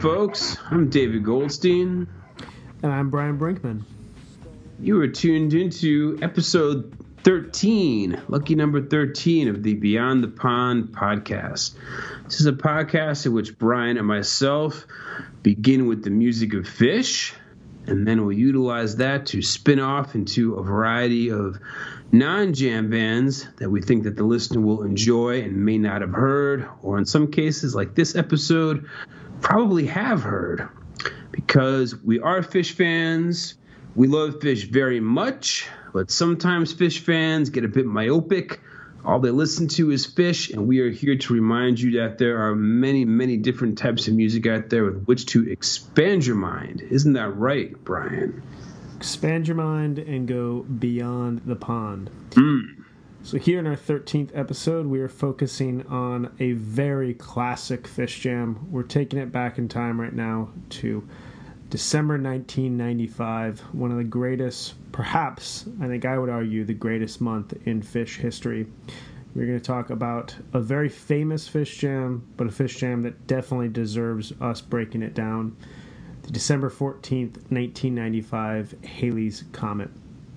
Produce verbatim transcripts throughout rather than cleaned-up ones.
folks. I'm David Goldstein. And I'm Brian Brinkman. You are tuned into episode thirteen, lucky number thirteen of the Beyond the Pond podcast. This is a podcast in which Brian and myself begin with the music of Phish, and then we'll utilize that to spin off into a variety of non-jam bands that we think that the listener will enjoy and may not have heard, or in some cases, like this episode, probably have heard. Because we are Phish fans, we love Phish very much, but sometimes Phish fans get a bit myopic. All they listen to is Phish, and we are here to remind you that there are many, many different types of music out there with which to expand your mind. Isn't that right, Brian? Expand your mind and go beyond the pond. Mm. So here in our thirteenth episode, we are focusing on a very classic Phish jam. We're taking it back in time right now to December nineteen ninety-five, one of the greatest, perhaps, I think I would argue, the greatest month in Phish history. We're going to talk about a very famous Phish jam, but a Phish jam that definitely deserves us breaking it down. The December fourteenth, nineteen ninety-five, Halley's Comet.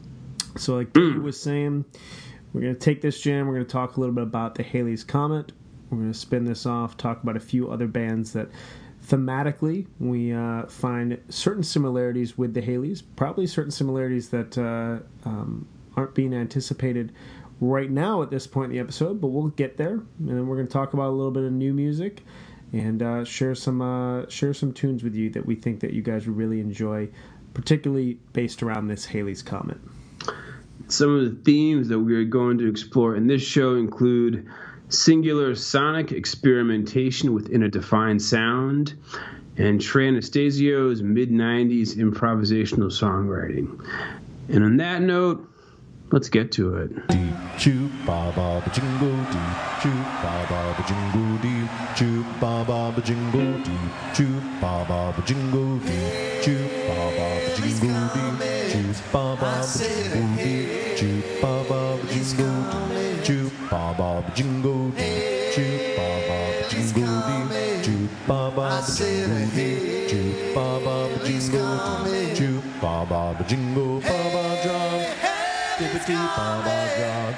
So like Dave was saying, we're going to take this jam, we're going to talk a little bit about the Halley's Comet. We're going to spin this off, talk about a few other bands that thematically we uh, find certain similarities with the Haleys, probably certain similarities that uh, um, aren't being anticipated right now at this point in the episode, but we'll get there. And then we're going to talk about a little bit of new music and uh, share some uh, share some tunes with you that we think that you guys would really enjoy, particularly based around this Halley's Comet. Some of the themes that we are going to explore in this show include singular sonic experimentation within a defined sound, and Trey Anastasio's mid-nineties improvisational songwriting. And on that note, let's get to it. Choo ba ba ba jingle dee, choo ba ba ba jingle dee, choo ba ba ba jingle dee, choo ba ba ba jingle dee, choo ba ba ba jingle dee, choo ba ba ba jingle dee, choo ba ba ba jingle dee, choo ba ba ba jingle dee, choo ba ba ba jingle dee, choo ba ba ba jingle dee, choo ba ba ba jingle dee, choo ba ba ba jingle ba ba drum. Dippity Baba Drop,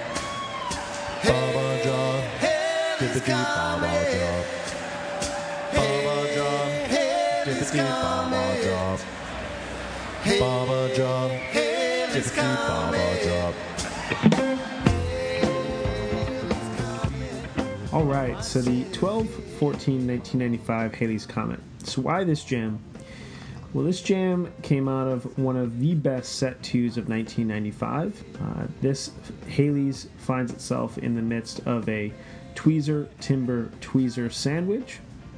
Baba Drop, Dippity Baba Drop, Baba Drop, Dippity Baba Drop, Baba Drop, Dippity Baba Drop. All right, so the twelve fourteen nineteen ninety-five Halley's Comet. So why this jam? Well, this jam came out of one of the best set twos of nineteen ninety-five. Uh, this Halley's finds itself in the midst of a tweezer, timber, tweezer sandwich,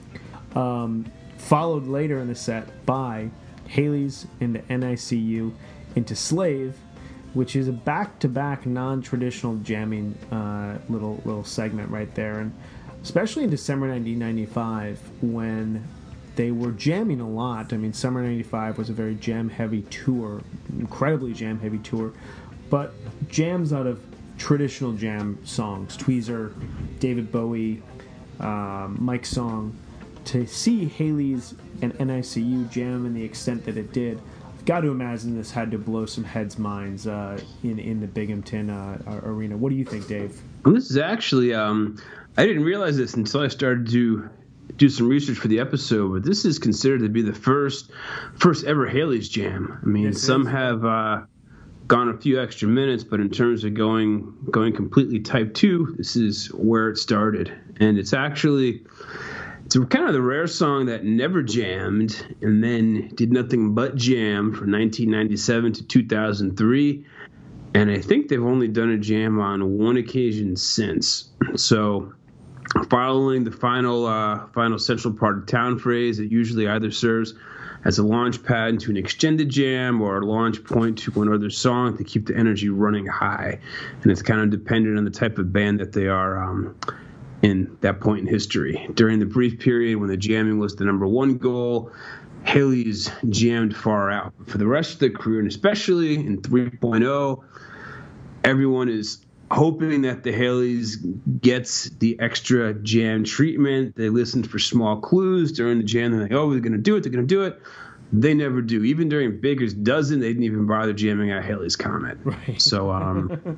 um, followed later in the set by Halley's into N I C U into Slave, which is a back-to-back non-traditional jamming uh, little little segment right there. And especially in December nineteen ninety-five, when they were jamming a lot. I mean, Summer ninety-five was a very jam-heavy tour, incredibly jam-heavy tour, but jams out of traditional jam songs, Tweezer, David Bowie, um, Mike Song. To see Halley's and N I C U jam in the extent that it did, I've got to imagine this had to blow some heads' minds uh, in, in the Binghamton uh, arena. What do you think, Dave? Well, this is actually, um, I didn't realize this until I started to do some research for the episode, but this is considered to be the first first ever Halley's jam. I mean, yes, some have uh, gone a few extra minutes, but in terms of going going completely type two, this is where it started. And it's actually, it's kind of the rare song that never jammed and then did nothing but jam from nineteen ninety-seven to two thousand three. And I think they've only done a jam on one occasion since. So following the final uh, final central part of town phrase, it usually either serves as a launch pad into an extended jam or a launch point to another song to keep the energy running high. And it's kind of dependent on the type of band that they are um, in that point in history. During the brief period when the jamming was the number one goal, Halley's jammed far out. For the rest of the career, and especially in three point oh, everyone is hoping that the Haley's gets the extra jam treatment. They listened for small clues during the jam. They're like, oh, they're going to do it. They're going to do it. They never do. Even during Baker's Dozen, they didn't even bother jamming out Haley's Comet. Right. So um,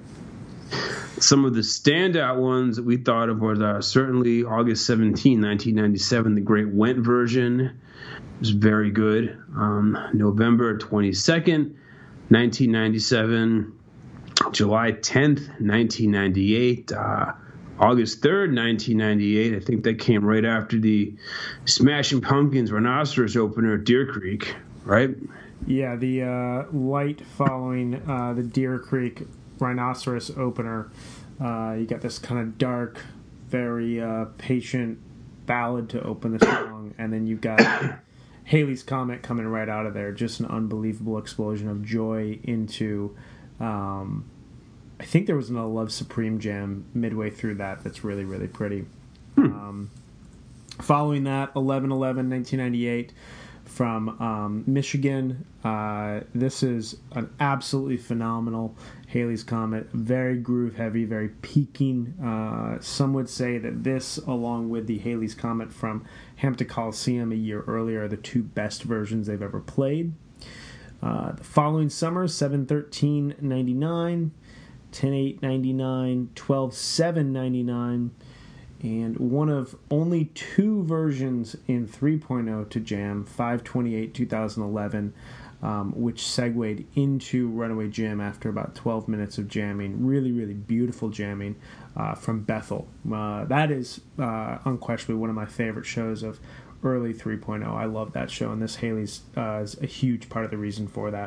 some of the standout ones that we thought of was uh, certainly August seventeenth, nineteen ninety-seven, the Great Went version. It was very good. Um, November twenty-second, nineteen ninety-seven. July tenth, nineteen ninety-eight. Uh, August third, nineteen ninety-eight. I think that came right after the Smashing Pumpkins Rhinoceros opener at Deer Creek, right? Yeah, the uh, light following uh, the Deer Creek Rhinoceros opener. Uh, you got this kind of dark, very uh, patient ballad to open the song, and then you've got Haley's Comet coming right out of there. Just an unbelievable explosion of joy into... Um, I think there was an Love Supreme jam midway through that that's really, really pretty. Hmm. Um, following that, eleven eleven nineteen ninety-eight from um, Michigan. Uh, this is an absolutely phenomenal Haley's Comet. Very groove heavy, very peaking. Uh, some would say that this, along with the Haley's Comet from Hampton Coliseum a year earlier, are the two best versions they've ever played. Uh, the following summer, seven thirteen ninety-nine, ten eight ninety-nine, twelve seven ninety-nine, and one of only two versions in three point oh to jam, five twenty-eight twenty eleven, um, which segued into Runaway Jim after about twelve minutes of jamming. Really, really beautiful jamming uh, from Bethel. Uh, that is uh, unquestionably one of my favorite shows of early three point oh. I love that show, and this Haley's uh, is a huge part of the reason for that.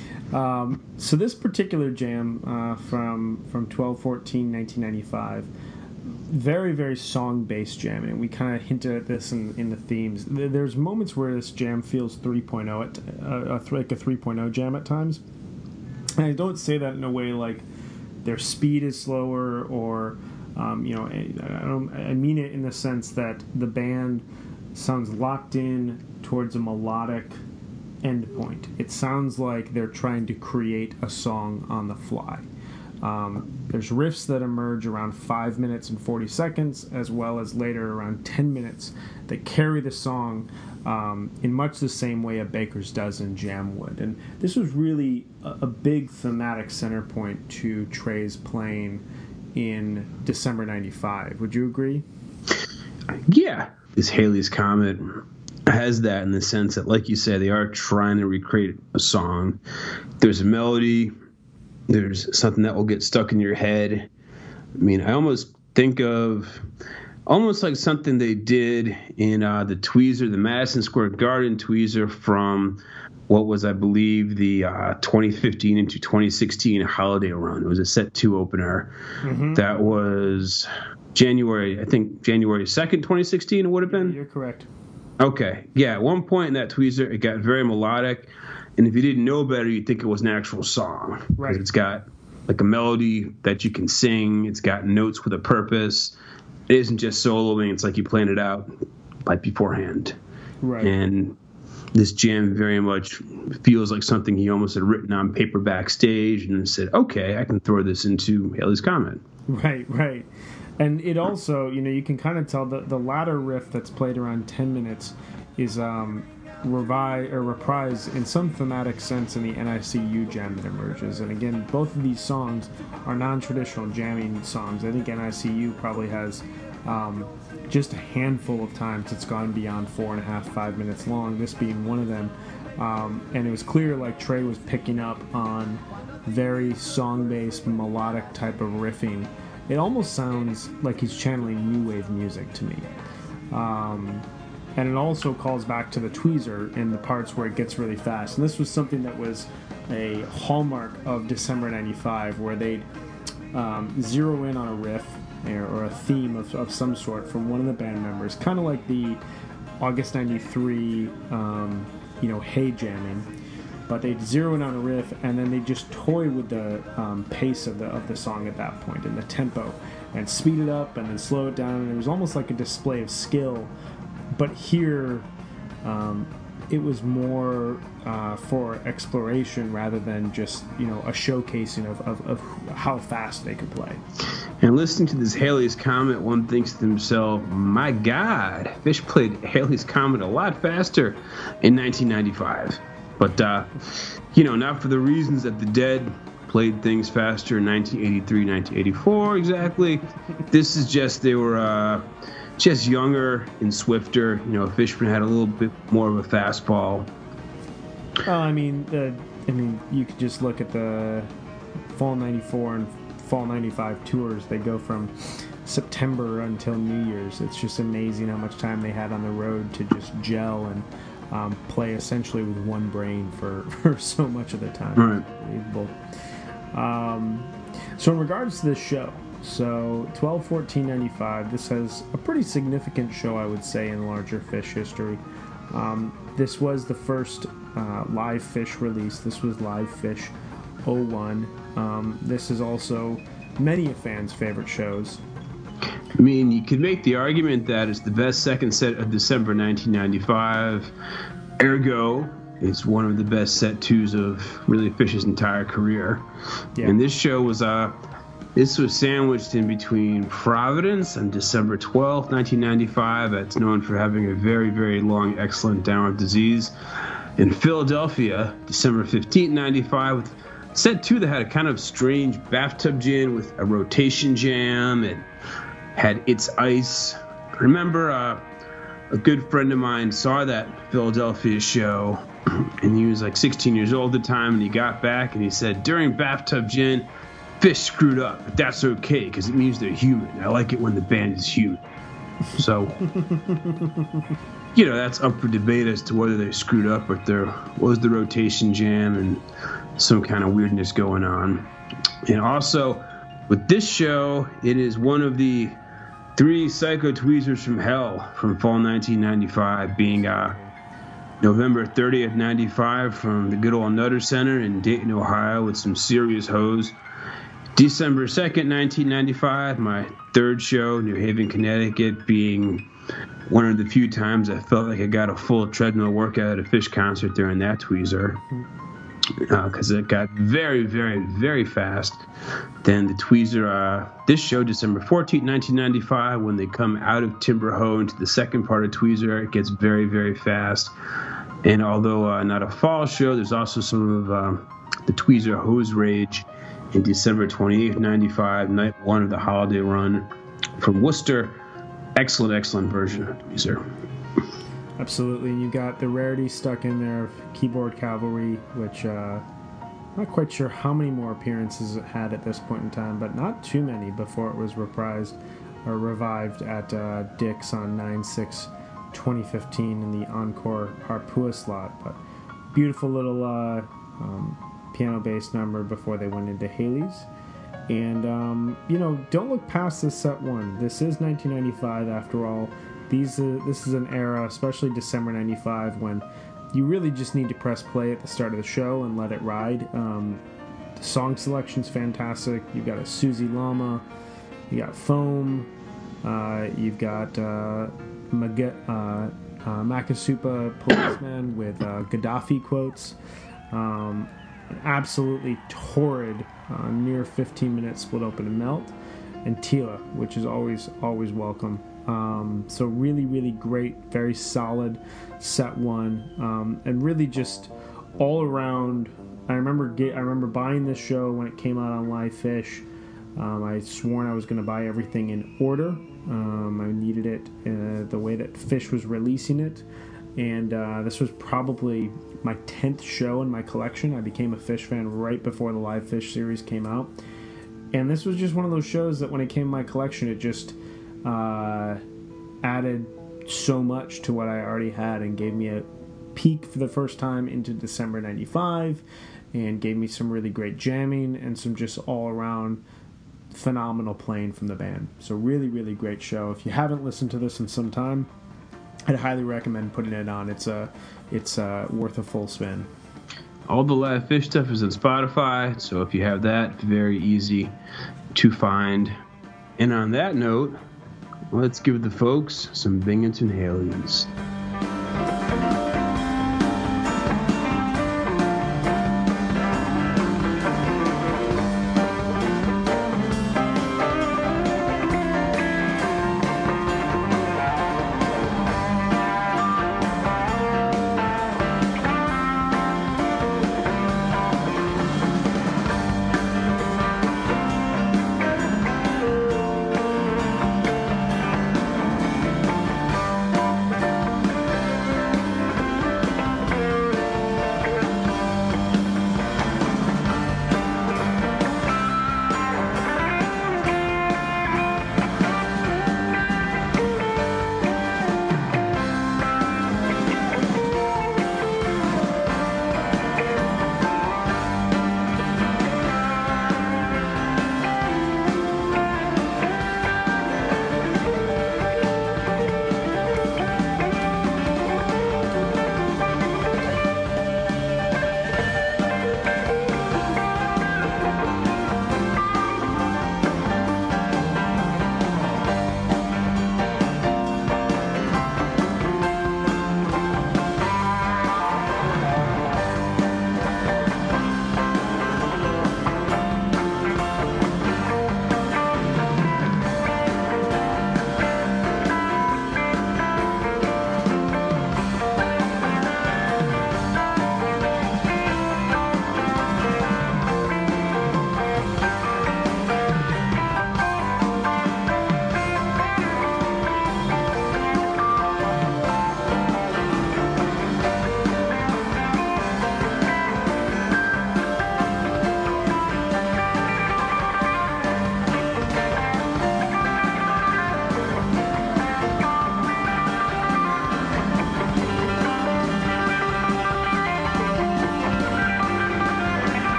Um, so this particular jam uh, from from twelve fourteen nineteen ninety-five, very, very song-based jamming, and we kind of hinted at this in, in the themes. There's moments where this jam feels three point oh, at, uh, like a three point oh jam at times, and I don't say that in a way like their speed is slower or, um, you know, I, I, don't, I mean it in the sense that the band sounds locked in towards a melodic endpoint. It sounds like they're trying to create a song on the fly. Um, there's riffs that emerge around five minutes and forty seconds, as well as later around ten minutes, that carry the song um, in much the same way a Baker's Dozen jam would. And this was really a, a big thematic center point to Trey's playing in December ninety-five. Would you agree? Yeah. This Haley's Comet has that in the sense that, like you said, they are trying to recreate a song. There's a melody. There's something that will get stuck in your head. I mean, I almost think of almost like something they did in uh, the Tweezer, the Madison Square Garden Tweezer from what was, I believe, the uh, twenty fifteen into twenty sixteen holiday run. It was a set two opener. Mm-hmm. That was January, I think January second, twenty sixteen it would have been? You're correct. Okay. Yeah, at one point in that tweezer, it got very melodic, and if you didn't know better, you'd think it was an actual song. Right. It's got like a melody that you can sing. It's got notes with a purpose. It isn't just soloing. It's like you planned it out like beforehand. Right. And this jam very much feels like something he almost had written on paper backstage and said, okay, I can throw this into Haley's Comet. Right, right. And it also, you know, you can kind of tell that the latter riff that's played around ten minutes is um, revi- or reprised in some thematic sense in the N I C U jam that emerges. And again, both of these songs are non-traditional jamming songs. I think N I C U probably has um, just a handful of times it's gone beyond four and a half, five minutes long, this being one of them. Um, and it was clear like Trey was picking up on very song-based, melodic type of riffing. It almost sounds like he's channeling new wave music to me. Um, and it also calls back to the tweezer in the parts where it gets really fast. And this was something that was a hallmark of December ninety-five, where they'd um, zero in on a riff or, or a theme of, of some sort from one of the band members, kind of like the August ninety-three, um, you know, Hey jamming. But they'd zero in on a riff, and then they'd just toy with the um, pace of the of the song at that point, and the tempo, and speed it up and then slow it down. And it was almost like a display of skill. But here, um, it was more uh, for exploration rather than just, you know, a showcasing of, of, of how fast they could play. And listening to this Halley's Comet, one thinks to himself, my God, Phish played Halley's Comet a lot faster in nineteen ninety-five. But, uh, you know, not for the reasons that the Dead played things faster in nineteen eighty-three, nineteen eighty-four exactly. This is just, they were uh, just younger and swifter. You know, Fishman had a little bit more of a fastball. Oh, I mean, uh, I mean, you could just look at the Fall ninety-four and Fall ninety-five tours. They go from September until New Year's. It's just amazing how much time they had on the road to just gel and um, play essentially with one brain for, for so much of the time. Right. Unbelievable. Um, so in regards to this show, so twelve fourteen ninety-five, this has a pretty significant show, I would say, in larger Phish history. Um, this was the first uh, live Phish release. This was Live Phish oh one. Um, this is also many a fan's favorite shows. I mean, you could make the argument that it's the best second set of December nineteen ninety-five. Ergo, it's one of the best set twos of really Phish's entire career. Yeah. And this show was uh, this was sandwiched in between Providence on December twelfth, nineteen ninety-five. That's known for having a very, very long, excellent downward disease. In Philadelphia, December fifteenth, ninety-five, with set two that had a kind of strange bathtub gin with a rotation jam and had It's Ice. I remember uh, a good friend of mine saw that Philadelphia show, and he was like sixteen years old at the time, and he got back and he said, during bathtub gin, Phish screwed up, but that's okay because it means they're human. I like it when the band is human. So, you know, that's up for debate as to whether they screwed up or if there was the rotation jam and some kind of weirdness going on. And also, with this show, it is one of the three Psycho Tweezers from Hell from fall nineteen ninety-five, being uh, November thirtieth, ninety-five, from the good old Nutter Center in Dayton, Ohio, with some serious hoes. December second, nineteen ninety-five, my third show, New Haven, Connecticut, being one of the few times I felt like I got a full treadmill workout at a Phish concert during that tweezer. Because uh, it got very, very, very fast. Then the tweezer, uh, this show, December fourteenth, nineteen ninety-five, when they come out of Timber Hoe into the second part of tweezer, it gets very, very fast. And although uh, not a fall show, there's also some of uh, the tweezer Hose Rage in December twenty-eighth, ninety-five, night one of the holiday run from Worcester. Excellent, excellent version of tweezer. Absolutely, and you got the rarity stuck in there of Keyboard Cavalry, which uh, not quite sure how many more appearances it had at this point in time, but not too many before it was reprised or revived at uh, Dick's on nine six twenty fifteen in the Encore Harpua slot. But beautiful little uh, um, piano-based number before they went into Haley's. And, um, you know, don't look past this set one. This is nineteen ninety-five after all. These uh, this is an era, especially December ninety-five, when you really just need to press play at the start of the show and let it ride. Um, the song selection's fantastic. You've got a Susie Lama, you got Foam, uh, you've got uh, Mag- uh, uh, Makasupa Policeman with uh, Gaddafi quotes. Um, an absolutely torrid, uh, near fifteen minute Split Open and Melt, and Tila, which is always, always welcome. Um, so really, really great, very solid set one, um, and really just all around. I remember get, I remember buying this show when it came out on Live Phish. Um, I sworn I was going to buy everything in order. Um, I needed it uh, the way that Phish was releasing it, and uh, this was probably my tenth show in my collection. I became a Phish fan right before the Live Phish series came out, and this was just one of those shows that when it came in my collection, it just Uh, added so much to what I already had and gave me a peek for the first time into December ninety-five, and gave me some really great jamming and some just all-around phenomenal playing from the band. So really, really great show. If you haven't listened to this in some time, I'd highly recommend putting it on. It's a, it's a worth a full spin. All the Live Phish stuff is on Spotify, so if you have that, very easy to find. And on that note, let's give the folks some Binghamton Haleys.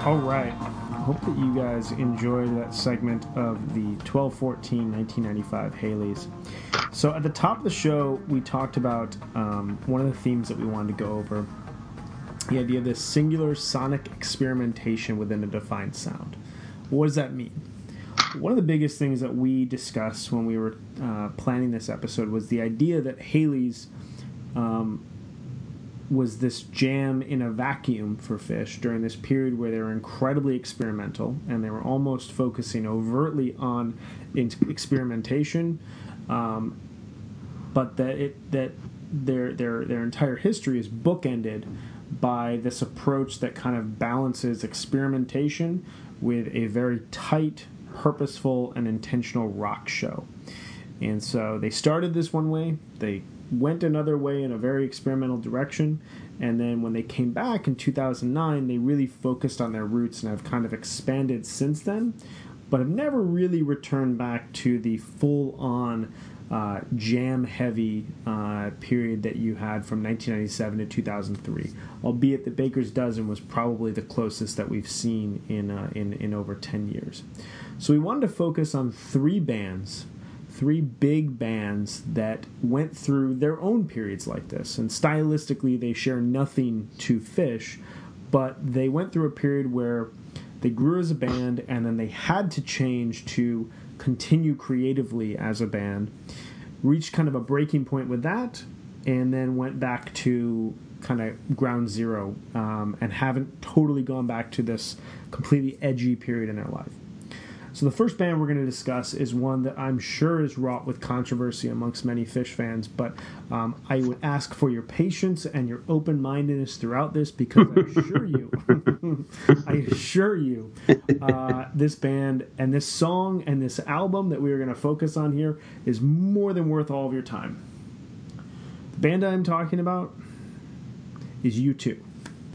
All right. I hope that you guys enjoyed that segment of the twelve fourteen nineteen ninety-five Haleys. So at the top of the show, we talked about um, one of the themes that we wanted to go over, the idea of this singular sonic experimentation within a defined sound. What does that mean? One of the biggest things that we discussed when we were uh, planning this episode was the idea that Haleys um, was this jam in a vacuum for Phish during this period where they were incredibly experimental and they were almost focusing overtly on experimentation, um, but that it that their their their entire history is bookended by this approach that kind of balances experimentation with a very tight, purposeful, and intentional rock show. And so they started this one way, they went another way in a very experimental direction, and then when they came back in two thousand nine, they really focused on their roots and have kind of expanded since then, but have never really returned back to the full-on uh, jam-heavy uh, period that you had from nineteen ninety-seven to two thousand three, albeit the Baker's Dozen was probably the closest that we've seen in, uh, in, in over ten years. So we wanted to focus on three bands, three big bands that went through their own periods like this. And stylistically, they share nothing to Phish, but they went through a period where they grew as a band and then they had to change to continue creatively as a band, reached kind of a breaking point with that, and then went back to kind of ground zero um, and haven't totally gone back to this completely edgy period in their life. So the first band we're going to discuss is one that I'm sure is wrought with controversy amongst many Phish fans, but um, I would ask for your patience and your open-mindedness throughout this, because I assure you, I assure you, uh, this band and this song and this album that we are going to focus on here is more than worth all of your time. The band I'm talking about is U two.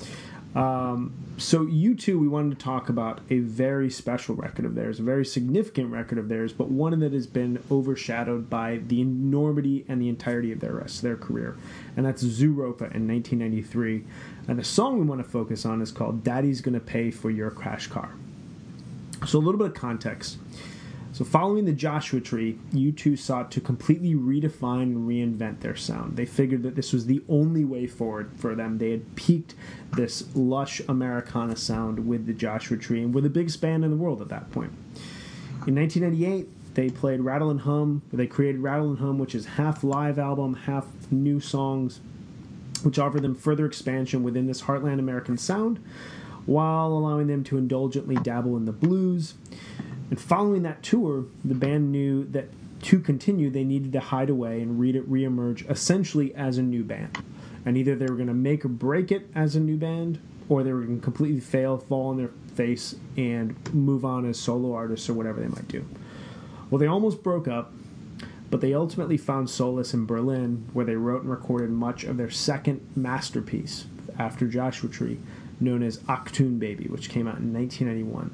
Um, so U two, we wanted to talk about a very special record of theirs, a very significant record of theirs, but one that has been overshadowed by the enormity and the entirety of their rest of their career, and that's Zooropa in nineteen ninety-three. And the song we want to focus on is called Daddy's Gonna Pay for Your Crash Car. So a little bit of context. So following the Joshua Tree, U two sought to completely redefine and reinvent their sound. They figured that this was the only way forward for them. They had peaked this lush Americana sound with the Joshua Tree and were the biggest band in the world at that point. In nineteen ninety-eight, they played Rattle and Hum. They created Rattle and Hum, which is half live album, half new songs, which offered them further expansion within this heartland American sound, while allowing them to indulgently dabble in the blues. And following that tour, the band knew that to continue, they needed to hide away and re- reemerge essentially as a new band. And either they were going to make or break it as a new band, or they were going to completely fail, fall on their face, and move on as solo artists or whatever they might do. Well, they almost broke up, but they ultimately found solace in Berlin, where they wrote and recorded much of their second masterpiece after Joshua Tree, known as Achtung Baby, which came out in nineteen ninety-one.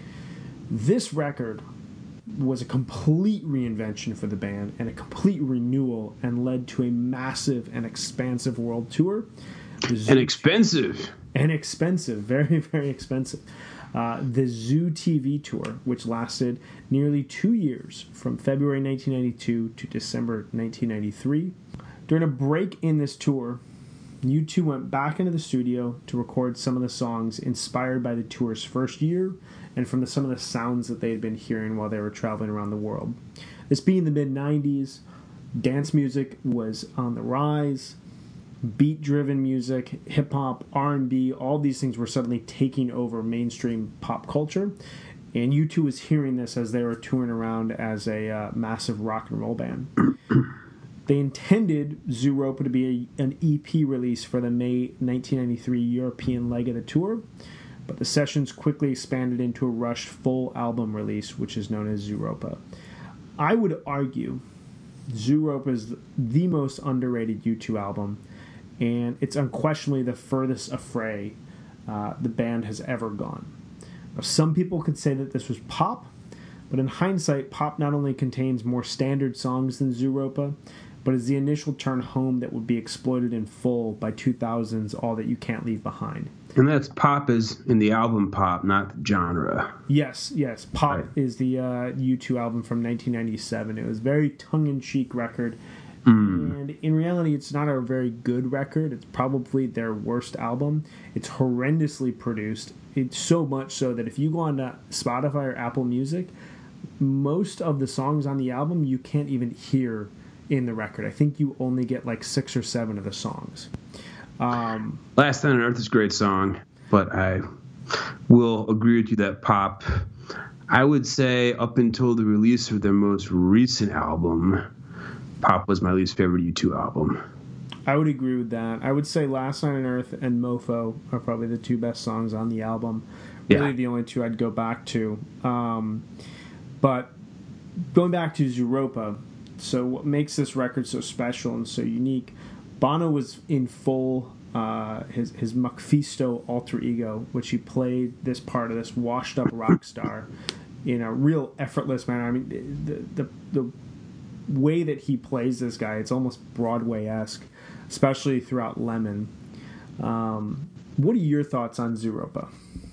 This record was a complete reinvention for the band and a complete renewal, and led to a massive and expansive world tour. And expensive. And expensive. Very, very expensive. Uh, the Zoo T V tour, which lasted nearly two years, from February nineteen ninety-two to December nineteen ninety-three. During a break in this tour, U two went back into the studio to record some of the songs inspired by the tour's first year and from the, some of the sounds that they had been hearing while they were traveling around the world. This being the mid nineties, dance music was on the rise, beat-driven music, hip-hop, R and B, all these things were suddenly taking over mainstream pop culture, and U two was hearing this as they were touring around as a uh, massive rock and roll band. They intended Zooropa to be a, an E P release for the May nineteen ninety-three European leg of the tour, but the sessions quickly expanded into a rushed full album release, which is known as Zooropa. I would argue Zooropa is the most underrated U two album, and it's unquestionably the furthest affray uh, the band has ever gone. Now, some people could say that this was pop, but in hindsight, pop not only contains more standard songs than Zooropa, but is the initial turn home that would be exploited in full by two thousands All That You Can't Leave Behind. And that's pop is in the album pop, not the genre. Yes, yes. Pop Right. is the uh, U two album from nineteen ninety-seven. It was a very tongue-in-cheek record. Mm. And in reality, it's not a very good record. It's probably their worst album. It's horrendously produced. It's so much so that if you go on to Spotify or Apple Music, most of the songs on the album you can't even hear in the record. I think you only get like six or seven of the songs. Um, Last Night on Earth is a great song, but I will agree with you that pop, I would say up until the release of their most recent album, pop was my least favorite U two album. I would agree with that. I would say Last Night on Earth and Mofo are probably the two best songs on the album. Really Yeah. the only two I'd go back to. Um, but going back to Zooropa, so what makes this record so special and so unique, Bono was in full uh, his, his Mephisto alter ego, which he played this part of this washed-up rock star in a real effortless manner. I mean, the, the, the way that he plays this guy, it's almost Broadway-esque, especially throughout Lemon. Um, what are your thoughts on Zooropa?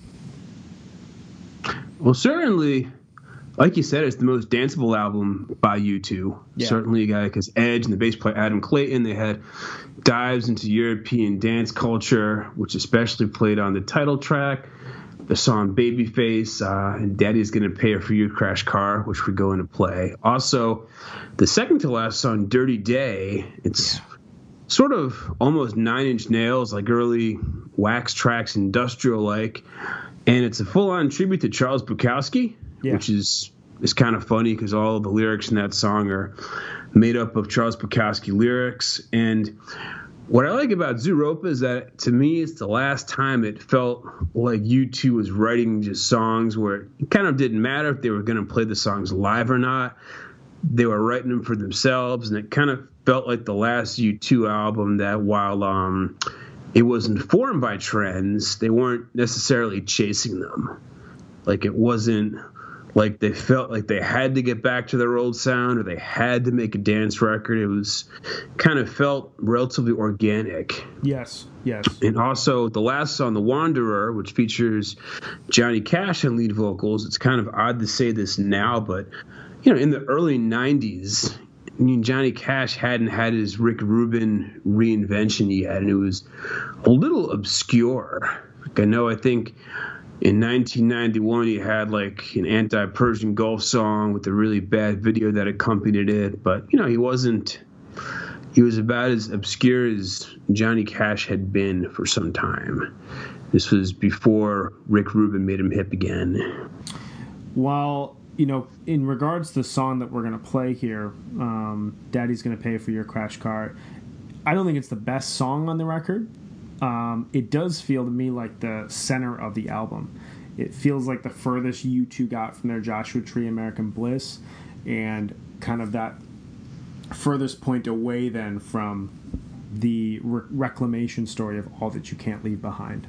Well, certainly, like you said, it's the most danceable album by U two. Yeah. Certainly, a guy like his Edge and the bass player Adam Clayton, they had dives into European dance culture, which especially played on the title track, the song Babyface, uh, and Daddy's Gonna Pay for Your Crash Car, which we go into play. Also, the second to last song, Dirty Day, it's Yeah. sort of almost Nine Inch Nails, like early Wax Trax, industrial-like, and it's a full-on tribute to Charles Bukowski, Yeah. which is is kind of funny because all the lyrics in that song are made up of Charles Bukowski lyrics. And what I like about Zooropa is that, to me, it's the last time it felt like U two was writing just songs where it kind of didn't matter if they were going to play the songs live or not. They were writing them for themselves, and it kind of felt like the last U two album that, while um, it was informed by trends, they weren't necessarily chasing them. Like, it wasn't like they felt like they had to get back to their old sound or they had to make a dance record. It was kind of felt relatively organic. Yes, yes. And also the last song, The Wanderer, which features Johnny Cash on lead vocals. It's kind of odd to say this now, but, you know, in the early nineties, I mean, Johnny Cash hadn't had his Rick Rubin reinvention yet, and it was a little obscure. Like, I know, I think in nineteen ninety-one, he had like an anti-Persian Gulf song with a really bad video that accompanied it. But, you know, he wasn't, he was about as obscure as Johnny Cash had been for some time. This was before Rick Rubin made him hip again. While, you know, in regards to the song that we're going to play here, um, Daddy's Gonna Pay for Your Crash Car, I don't think it's the best song on the record. Um, it does feel to me like the center of the album. It feels like the furthest U two got from their Joshua Tree American Bliss, and kind of that furthest point away then from the re- reclamation story of All That You Can't Leave Behind.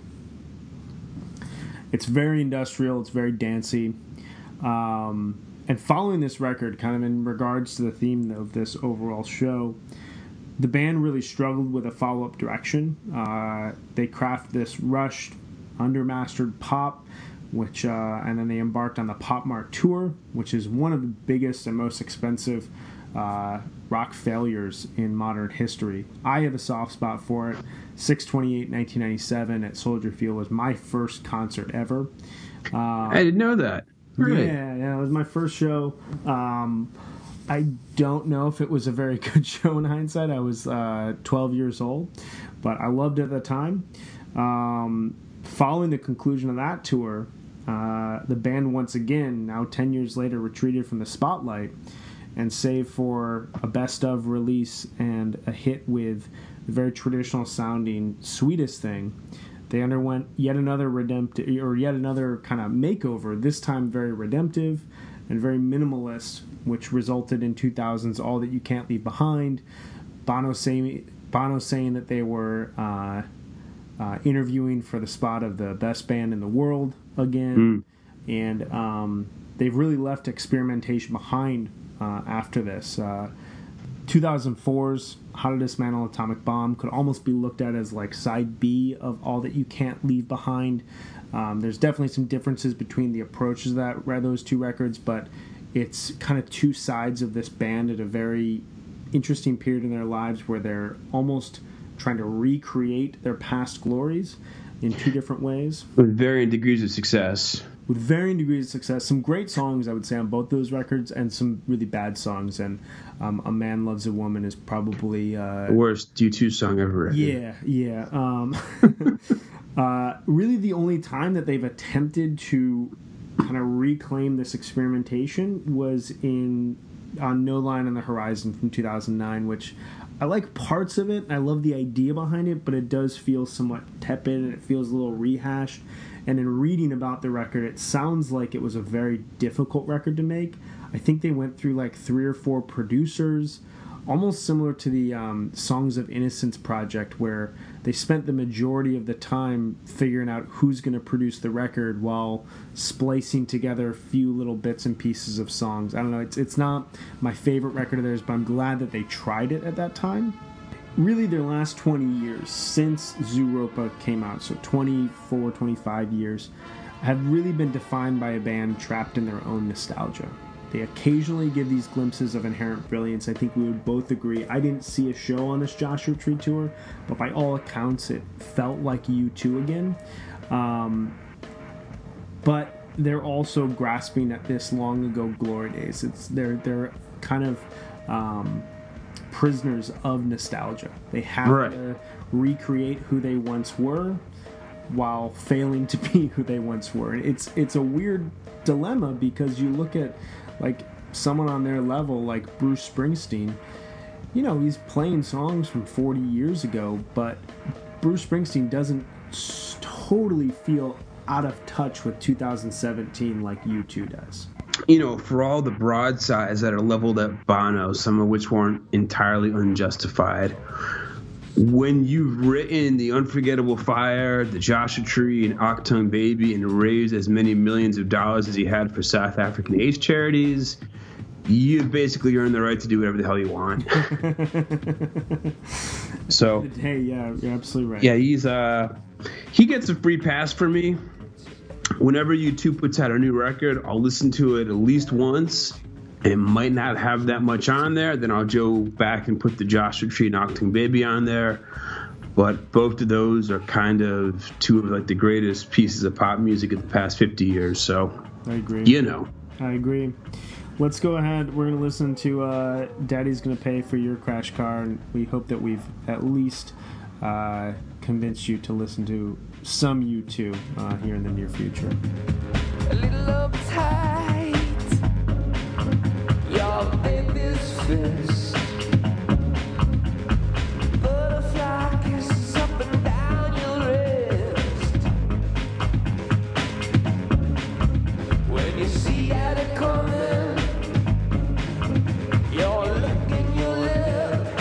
It's very industrial, it's very dancey. Um, and following this record, kind of in regards to the theme of this overall show, the band really struggled with a follow-up direction. Uh, they crafted this rushed, undermastered pop, which uh, and then they embarked on the Pop Mart tour, which is one of the biggest and most expensive uh, rock failures in modern history. I have a soft spot for it. six twenty-eight nineteen ninety-seven at Soldier Field was my first concert ever. Uh, I didn't know that. Really? Yeah, yeah, it was my first show. Um, I don't know if it was a very good show in hindsight. I was uh, twelve years old, but I loved it at the time. Um, following the conclusion of that tour, uh, the band once again, now ten years later, retreated from the spotlight, and save for a best of release and a hit with the very traditional sounding Sweetest Thing, they underwent yet another redemptive, or yet another kind of makeover, this time very redemptive and very minimalist, which resulted in two thousands All That You Can't Leave Behind. Bono saying, Bono saying that they were uh, uh, interviewing for the spot of the best band in the world again. Mm. And um, they've really left experimentation behind uh, after this. Uh, two thousand four's How to Dismantle an Atomic Bomb could almost be looked at as like side B of All That You Can't Leave Behind. Um, there's definitely some differences between the approaches of that those two records, but it's kind of two sides of this band at a very interesting period in their lives where they're almost trying to recreate their past glories in two different ways. With varying degrees of success. With varying degrees of success. Some great songs, I would say, on both those records, and some really bad songs. And um, A Man Loves a Woman is probably... Uh, the worst U two song ever written. Yeah, yeah. Um, uh, really the only time that they've attempted to kind of reclaim this experimentation was in on No Line on the Horizon from two thousand nine, which I like parts of it. I love the idea behind it, but it does feel somewhat tepid and it feels a little rehashed. And in reading about the record, it sounds like it was a very difficult record to make. I think they went through like three or four producers, almost similar to the um, Songs of Innocence project, where they spent the majority of the time figuring out who's going to produce the record while splicing together a few little bits and pieces of songs. I don't know, it's it's not my favorite record of theirs, but I'm glad that they tried it at that time. Really, their last twenty years, since Zooropa came out, so twenty-four, twenty-five years, have really been defined by a band trapped in their own nostalgia. They occasionally give these glimpses of inherent brilliance. I think we would both agree. I didn't see a show on this Joshua Tree tour, but by all accounts, it felt like U two again. Um, but they're also grasping at this long ago glory days. It's they're they're kind of um, prisoners of nostalgia. They have right. to recreate who they once were while failing to be who they once were. It's it's a weird dilemma because you look at like someone on their level like Bruce Springsteen, you know, he's playing songs from forty years ago, but Bruce Springsteen doesn't s- totally feel out of touch with two thousand seventeen like U two does. You know, for all the broadsides that are leveled at Bono, some of which weren't entirely unjustified, when you've written The Unforgettable Fire, The Joshua Tree, and Achtung Baby, and raised as many millions of dollars as he had for South African AIDS charities, you've basically earned the right to do whatever the hell you want. So, hey, yeah, you're absolutely right. Yeah, he's uh, he gets a free pass from me. Whenever U two puts out a new record, I'll listen to it at least once. It might not have that much on there. Then I'll go back and put the Joshua Tree and Achtung Baby on there. But both of those are kind of two of like the greatest pieces of pop music of the past fifty years. So I agree. You know. I agree. Let's go ahead. We're going to listen to uh, Daddy's Gonna Pay for Your Crash Car. And we hope that we've at least uh, convinced you to listen to some U two uh, here in the near future. A little uptight, your baby's fist. Butterfly kisses up and down your wrist. When you see how they're coming, you're looking your lip.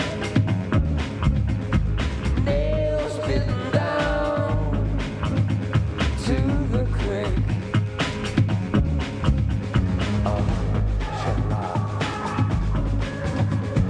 Nails bitten down to the quick. Oh, shit, love.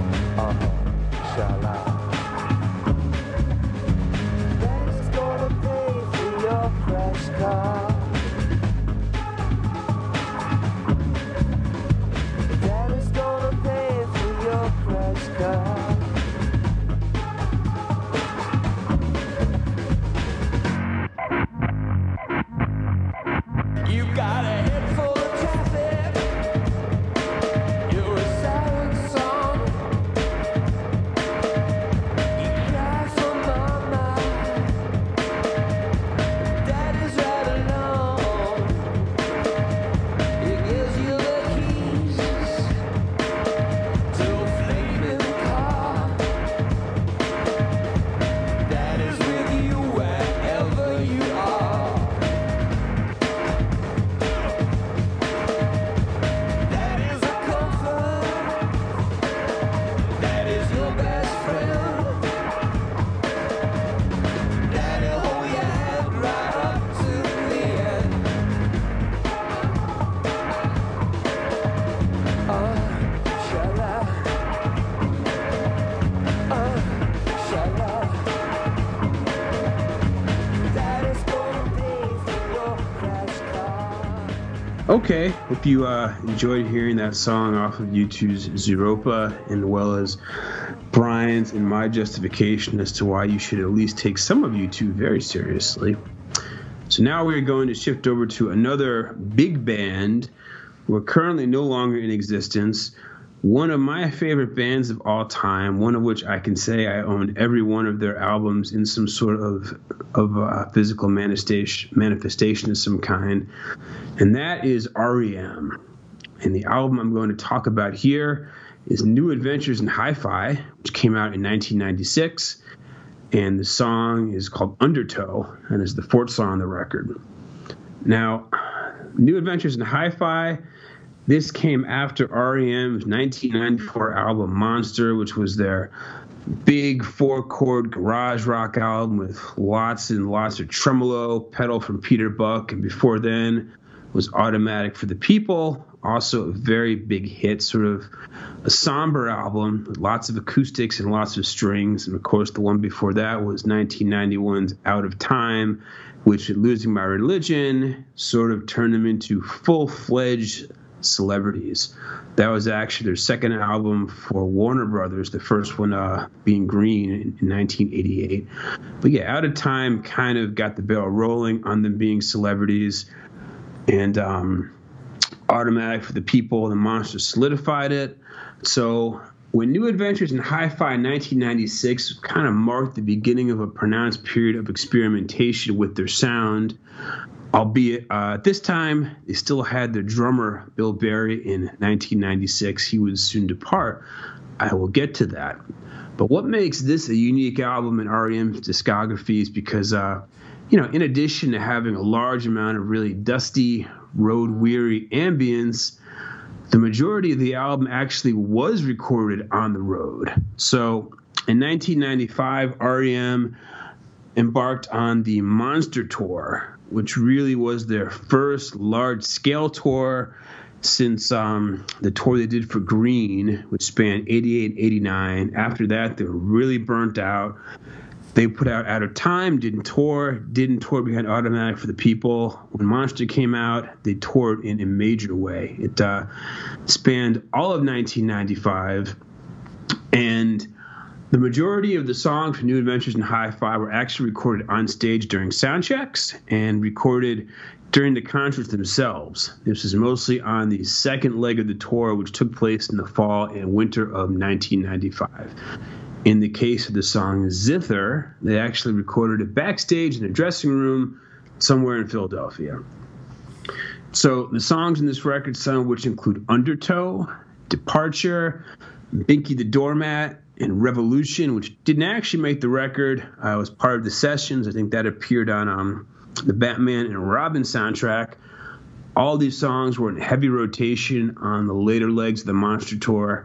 Okay, hope you uh, enjoyed hearing that song off of U two's Zeropa, and well as Brian's and my justification as to why you should at least take some of U two very seriously. So now we're going to shift over to another big band who are currently no longer in existence. One of my favorite bands of all time, one of which I can say I own every one of their albums in some sort of of uh, physical manifestation, manifestation of some kind, and that is R E M. And the album I'm going to talk about here is New Adventures in Hi-Fi, which came out in nineteen ninety-six. And the song is called Undertow, and is the fourth song on the record. Now, New Adventures in Hi-Fi, this came after R E M's nineteen ninety-four album Monster, which was their big four-chord garage rock album with lots and lots of tremolo pedal from Peter Buck. And before then was Automatic for the People, also a very big hit, sort of a somber album with lots of acoustics and lots of strings. And of course, the one before that was nineteen ninety-one's Out of Time, which, Losing My Religion, sort of turned them into full-fledged celebrities. That was actually their second album for Warner Brothers, the first one uh, being Green in, in nineteen eighty-eight. But yeah, Out of Time kind of got the ball rolling on them being celebrities. And um, Automatic for the People, the Monster solidified it. So when New Adventures in Hi-Fi in nineteen ninety-six kind of marked the beginning of a pronounced period of experimentation with their sound, albeit uh, at this time they still had their drummer Bill Berry in nineteen ninety-six. He would soon depart. I will get to that. But what makes this a unique album in R E M's discography is because, uh, you know, in addition to having a large amount of really dusty, road-weary ambience, the majority of the album actually was recorded on the road. So in nineteen ninety-five, R E M embarked on the Monster Tour, which really was their first large-scale tour since um, the tour they did for Green, which spanned eighty-eight and eighty-nine. After that, they were really burnt out. They put out Out of Time, didn't tour, didn't tour behind Automatic for the People. When Monster came out, they toured in a major way. It uh, spanned all of nineteen ninety-five, and the majority of the songs for New Adventures in Hi-Fi were actually recorded on stage during sound checks and recorded during the concerts themselves. This is mostly on the second leg of the tour, which took place in the fall and winter of nineteen ninety-five. In the case of the song Zither, they actually recorded it backstage in a dressing room somewhere in Philadelphia. So the songs in this record, some of which include Undertow, Departure, Binky the Doormat, and Revolution, which didn't actually make the record. Uh, it was part of the sessions. I think that appeared on um, the Batman and Robin soundtrack. All these songs were in heavy rotation on the later legs of the Monster Tour.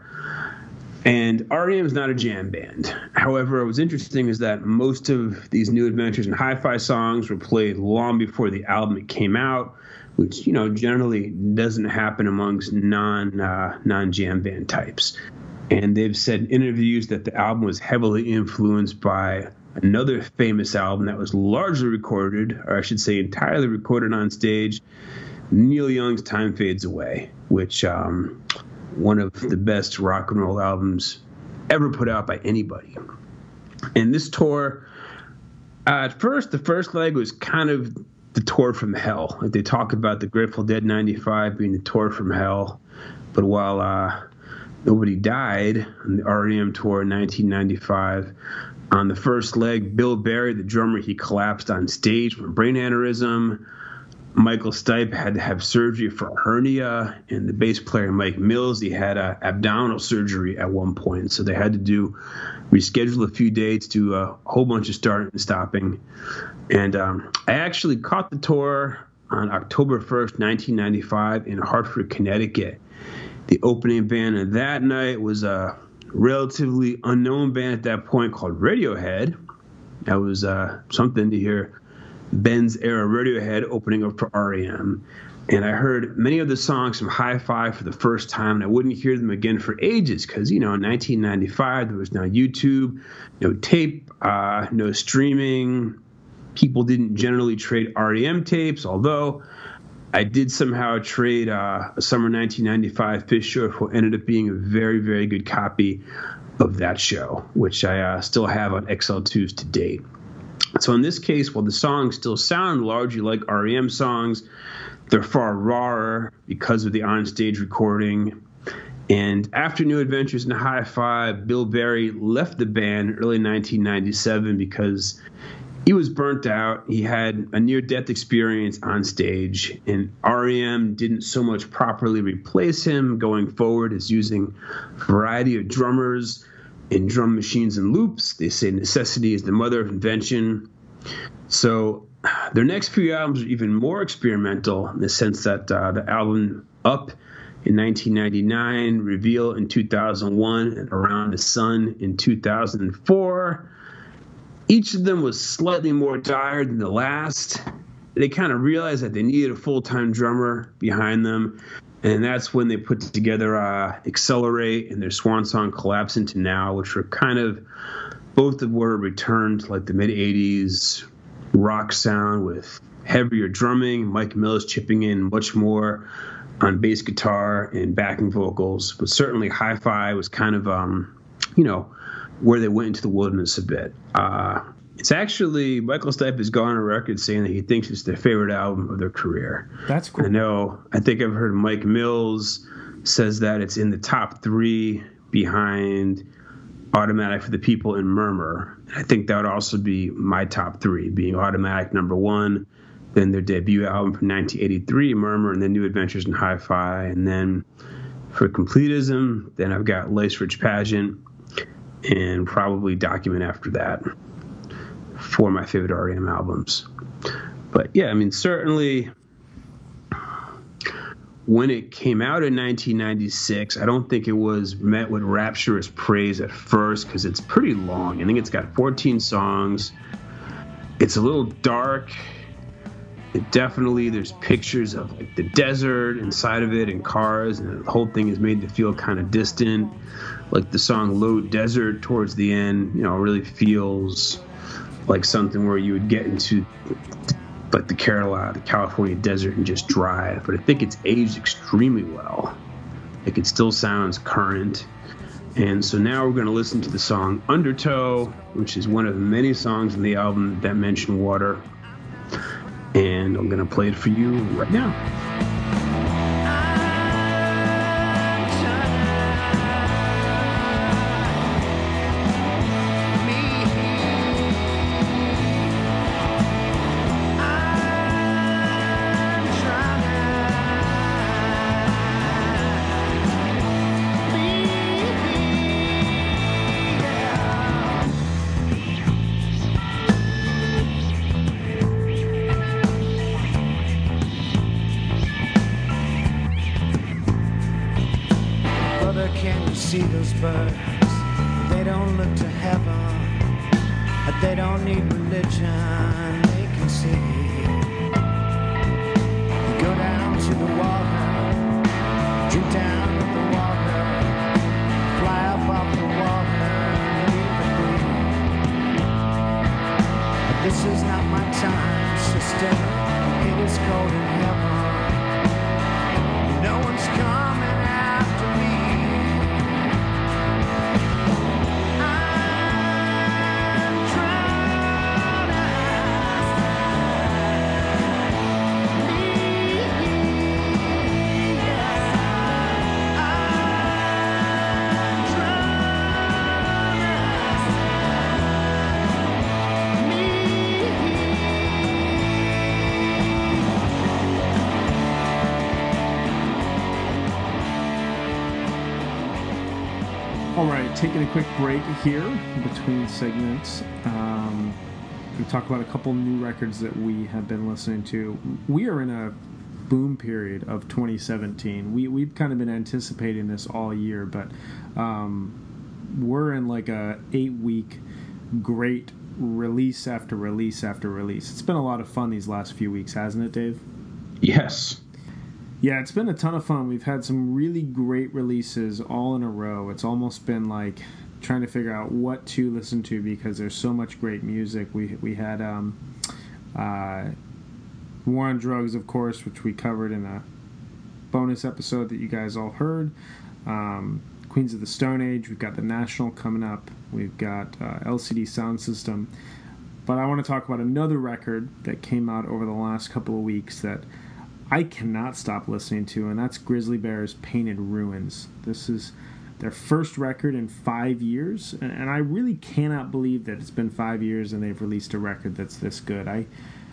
And R E M is not a jam band. However, what was interesting is that most of these New Adventures in Hi-Fi songs were played long before the album came out, which, you know, generally doesn't happen amongst non, uh, non-jam band types. And they've said in interviews that the album was heavily influenced by another famous album that was largely recorded, or I should say entirely recorded on stage, Neil Young's Time Fades Away, which... Um, one of the best rock and roll albums ever put out by anybody. And this tour, uh, at first, the first leg was kind of the tour from hell. Like they talk about the Grateful Dead ninety-five being the tour from hell. But while uh, nobody died on the R E M tour in nineteen ninety-five, on the first leg, Bill Berry, the drummer, he collapsed on stage from a brain aneurysm. Michael Stipe had to have surgery for a hernia, and the bass player Mike Mills, he had a abdominal surgery at one point, so they had to do reschedule a few dates, do a whole bunch of starting and stopping. And um, I actually caught the tour on October first, nineteen ninety-five, in Hartford, Connecticut. The opening band of that night was a relatively unknown band at that point called Radiohead. That was uh, something to hear. Ben's era Radiohead opening up for R E M. And I heard many of the songs from Hi-Fi for the first time, and I wouldn't hear them again for ages because, you know, in nineteen ninety-five, there was no YouTube, no tape, uh, no streaming. People didn't generally trade R E M tapes, although I did somehow trade uh, a summer nineteen ninety-five Phish show for what ended up being a very, very good copy of that show, which I uh, still have on X L twos to date. So in this case, while the songs still sound largely like R E M songs, they're far rawer because of the onstage recording. And after New Adventures in Hi-Fi, Bill Berry left the band in early nineteen ninety-seven because he was burnt out. He had a near-death experience on stage, and R E M didn't so much properly replace him going forward as using a variety of drummers and drum machines and loops. They say necessity is the mother of invention. So their next few albums are even more experimental in the sense that uh, the album Up in nineteen ninety-nine, Reveal in two thousand one, and Around the Sun in two thousand four. Each of them was slightly more dire than the last. They kind of realized that they needed a full-time drummer behind them, and that's when they put together uh, Accelerate and their swan song Collapse Into Now, which were kind of, both of them were returned to like the mid-eighties rock sound with heavier drumming, Mike Mills chipping in much more on bass guitar and backing vocals. But certainly Hi-Fi was kind of, um, you know, where they went into the wilderness a bit. Uh, it's actually, Michael Stipe has gone on record saying that he thinks it's their favorite album of their career. That's cool. I know, I think I've heard Mike Mills says that it's in the top three behind Automatic for the People and Murmur. I think that would also be my top three, being Automatic number one, then their debut album from nineteen eighty-three, Murmur, and then New Adventures in Hi-Fi. And then for completism, then I've got Life's Rich Pageant, and probably Document after that for my favorite R E M albums. But yeah, I mean, certainly when it came out in nineteen ninety-six, I don't think it was met with rapturous praise at first because it's pretty long. I think it's got fourteen songs. It's a little dark. It definitely, there's pictures of like the desert inside of it and cars, and the whole thing is made to feel kind of distant. Like the song Low Desert towards the end, you know, really feels like something where you would get into like the Carolina, the California desert and just drive. But I think it's aged extremely well. Like it still sounds current. And so now we're going to listen to the song Undertow, which is one of many songs in the album that mention water. And I'm going to play it for you right now. See those birds, they don't look to heaven, they don't need religion, they can see. You go down to the water, drink down with the water, fly up off the water, leave the breeze. But this is not my time, sister, it is cold in heaven, no one's coming after me. Taking a quick break here between segments. Um, we talk about a couple new records that we have been listening to. We are in a boom period of twenty seventeen. We, we've kind of been anticipating this all year, but um, we're in like a eight-week great release after release after release. It's been a lot of fun these last few weeks, hasn't it, Dave? Yes. Yeah, it's been a ton of fun. We've had some really great releases all in a row. It's almost been like trying to figure out what to listen to because there's so much great music. We we had um, uh, War on Drugs, of course, which we covered in a bonus episode that you guys all heard. Um, Queens of the Stone Age. We've got The National coming up. We've got uh, L C D Sound System. But I want to talk about another record that came out over the last couple of weeks that I cannot stop listening to, and that's Grizzly Bear's Painted Ruins. This is their first record in five years, and I really cannot believe that it's been five years and they've released a record that's this good. I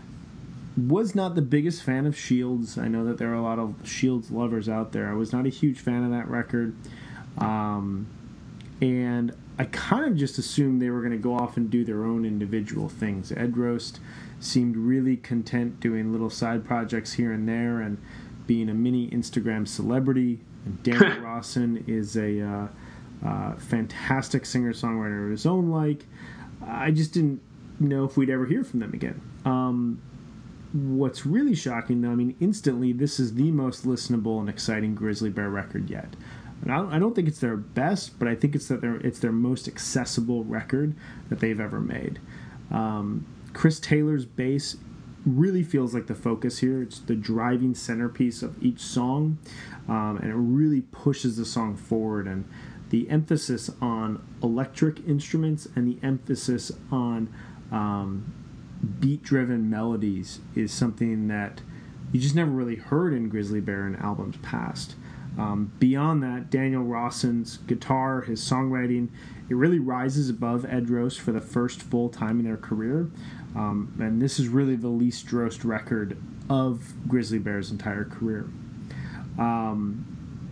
was not the biggest fan of Shields. I know that there are a lot of Shields lovers out there. I was not a huge fan of that record. Um, and I kind of just assumed they were going to go off and do their own individual things. Ed Roast seemed really content doing little side projects here and there and being a mini Instagram celebrity. And Daniel Rawson is a uh, uh, fantastic singer-songwriter of his own like. I just didn't know if we'd ever hear from them again. Um, what's really shocking, though, I mean, instantly, this is the most listenable and exciting Grizzly Bear record yet. And I don't think it's their best, but I think it's that their it's their most accessible record that they've ever made. Um, Chris Taylor's bass really feels like the focus here. It's the driving centerpiece of each song, um, and it really pushes the song forward. And the emphasis on electric instruments and the emphasis on um, beat-driven melodies is something that you just never really heard in Grizzly Bear in albums past. Um, beyond that, Daniel Rawson's guitar, his songwriting, it really rises above Ed Roast for the first full time in their career. Um, and this is really the least Roast record of Grizzly Bear's entire career. Um,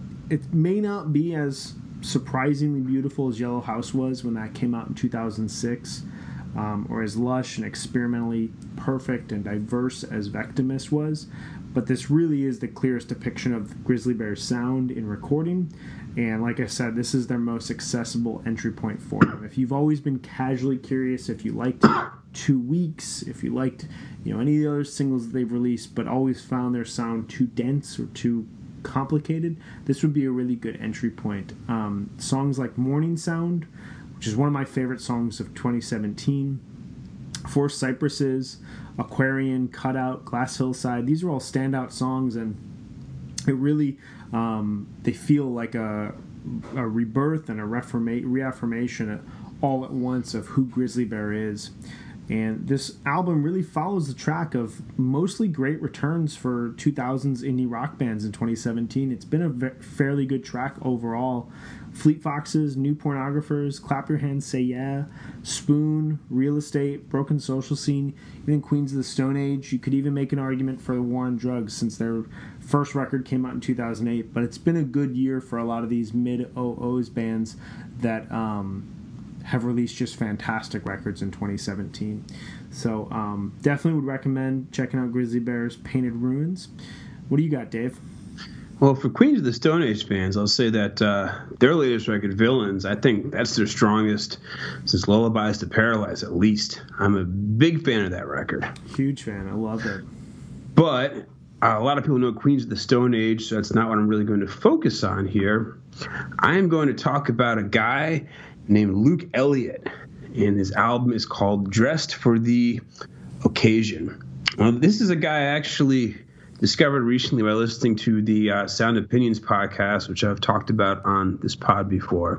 it may not be as surprisingly beautiful as Yellow House was when that came out in two thousand six, um, or as lush and experimentally perfect and diverse as Vectimus was. But this really is the clearest depiction of Grizzly Bear's sound in recording. And like I said, this is their most accessible entry point for them. If you've always been casually curious, if you liked Two Weeks, if you liked, you know, any of the other singles that they've released, but always found their sound too dense or too complicated, this would be a really good entry point. Um, songs like Morning Sound, which is one of my favorite songs of twenty seventeen, Four Cypresses, Aquarian, Cutout, Glass Hillside, these are all standout songs, and it really, um, they feel like a, a rebirth and a reforma- reaffirmation all at once of who Grizzly Bear is. And this album really follows the track of mostly great returns for two thousands indie rock bands in twenty seventeen. It's been a ve- fairly good track overall. Fleet Foxes, New Pornographers, Clap Your Hands, Say Yeah, Spoon, Real Estate, Broken Social Scene, even Queens of the Stone Age. You could even make an argument for the War on Drugs since their first record came out in two thousand eight. But it's been a good year for a lot of these mid-oh ohs bands that um, have released just fantastic records in twenty seventeen. So um, definitely would recommend checking out Grizzly Bear's Painted Ruins. What do you got, Dave? Well, for Queens of the Stone Age fans, I'll say that uh, their latest record, Villains, I think that's their strongest since Lullabies to Paralyze, at least. I'm a big fan of that record. Huge fan. I love it. But uh, a lot of people know Queens of the Stone Age, so that's not what I'm really going to focus on here. I am going to talk about a guy named Luke Elliott, and his album is called Dressed for the Occasion. Well, this is a guy I actually discovered recently by listening to the uh, Sound Opinions podcast, which I've talked about on this pod before.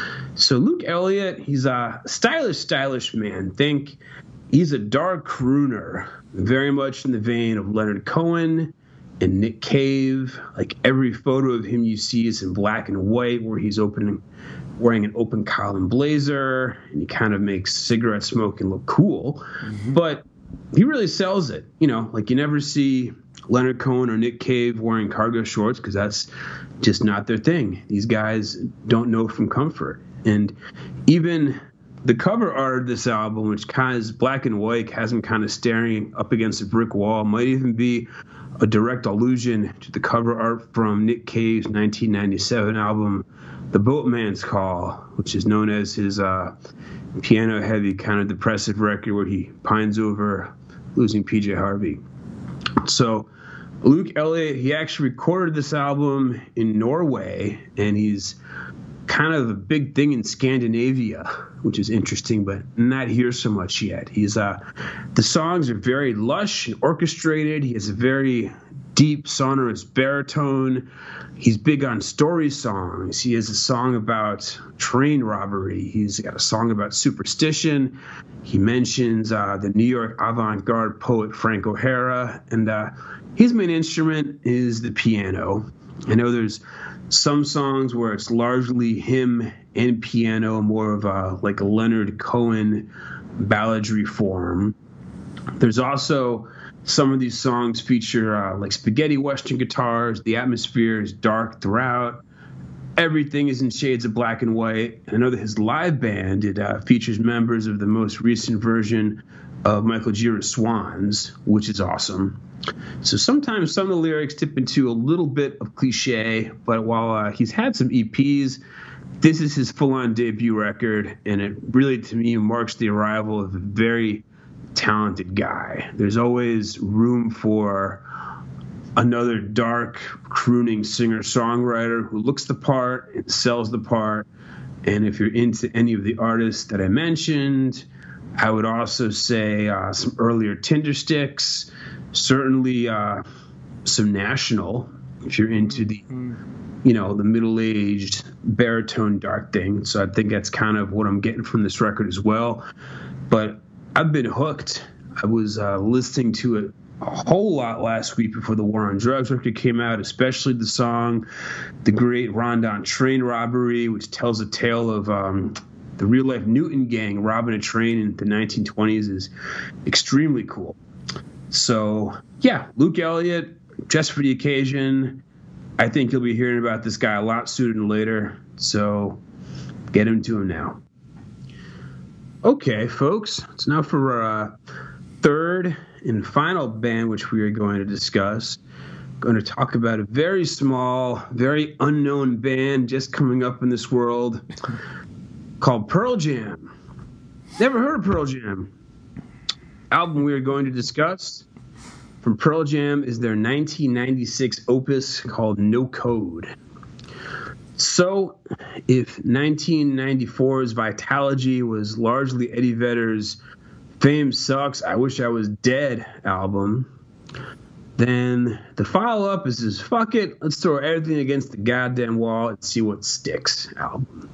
So Luke Elliott, he's a stylish, stylish man. Think he's a dark crooner, very much in the vein of Leonard Cohen and Nick Cave. Like every photo of him you see is in black and white, where he's opening, wearing an open collar blazer, and he kind of makes cigarette smoking look cool. Mm-hmm. But he really sells it. You know, like you never see Leonard Cohen or Nick Cave wearing cargo shorts because that's just not their thing. These guys don't know from comfort. And even the cover art of this album, which kind of is black and white, has him kind of staring up against a brick wall, might even be a direct allusion to the cover art from Nick Cave's nineteen ninety-seven album, The Boatman's Call, which is known as his uh, piano-heavy, kind of depressive record where he pines over losing P J Harvey. So Luke Elliott, he actually recorded this album in Norway, and he's kind of a big thing in Scandinavia, which is interesting, but not here so much yet. He's uh, The songs are very lush and orchestrated. He has a very deep, sonorous baritone. He's big on story songs. He has a song about train robbery. He's got a song about superstition. He mentions uh, the New York avant-garde poet Frank O'Hara. And uh, his main instrument is the piano. I know there's some songs where it's largely him and piano, more of a like a Leonard Cohen balladry form. There's also some of these songs feature uh, like spaghetti western guitars. The atmosphere is dark throughout. Everything is in shades of black and white. I know that his live band, it uh, features members of the most recent version of Michael Gira's Swans, which is awesome. So sometimes some of the lyrics tip into a little bit of cliche, but while uh, he's had some E Ps, this is his full-on debut record, and it really, to me, marks the arrival of a very talented guy. There's always room for another dark, crooning singer-songwriter who looks the part and sells the part. And if you're into any of the artists that I mentioned, I would also say uh, some earlier Tindersticks, certainly uh, some National, if you're into the, you know, the middle-aged baritone dark thing. So I think that's kind of what I'm getting from this record as well. But I've been hooked. I was uh, listening to it a whole lot last week before the War on Drugs record came out, especially the song The Great Rondon Train Robbery, which tells a tale of um, the real-life Newton gang robbing a train in the nineteen twenties, is extremely cool. So, yeah, Luke Elliott, just for the occasion. I think you'll be hearing about this guy a lot sooner than later, so get into him now. Okay, folks, it's now for our uh, third and final band which we are going to discuss. I'm going to talk about a very small, very unknown band just coming up in this world called Pearl Jam. Never heard of Pearl Jam. Album we are going to discuss from Pearl Jam is their nineteen ninety-six opus called No Code. So, if nineteen ninety-four's Vitalogy was largely Eddie Vedder's Fame Sucks, I Wish I Was Dead album, then the follow-up is just fuck it, let's throw everything against the goddamn wall and see what sticks album.